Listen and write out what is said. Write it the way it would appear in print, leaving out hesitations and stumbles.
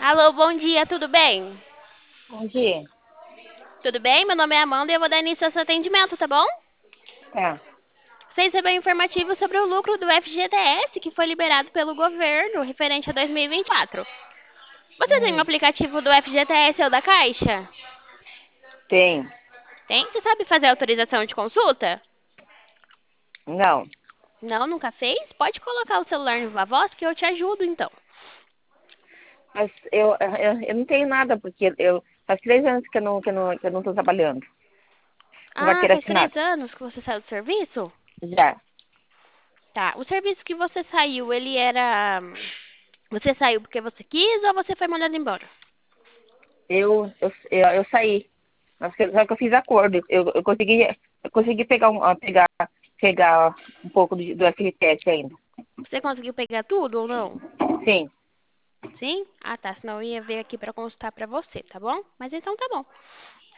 Alô, bom dia, tudo bem? Bom dia. Tudo bem? Meu nome é Amanda e eu vou dar início ao seu atendimento, tá bom? Tá. Você recebeu um informativo sobre o lucro do FGTS que foi liberado pelo governo referente a 2024. Você tem um Hum, aplicativo do FGTS ou da Caixa? tem. Tem? Você sabe fazer autorização de consulta? Não. Não, nunca fez? Pode colocar o celular no Viva Voz que eu te ajudo então. Mas eu não tenho nada, porque faz 3 anos que eu não tô trabalhando. Com Ah, carteira faz assinada. 3 anos que você saiu do serviço? Já. Tá. O serviço que você saiu, ele era. Você saiu porque você quis ou você foi mandado embora? Eu saí. Só que eu fiz acordo. Eu consegui pegar um pouco do FGTS ainda. Você conseguiu pegar tudo ou não? Sim. Sim? Ah, tá. Senão eu ia ver aqui pra consultar pra você, tá bom? Mas então tá bom.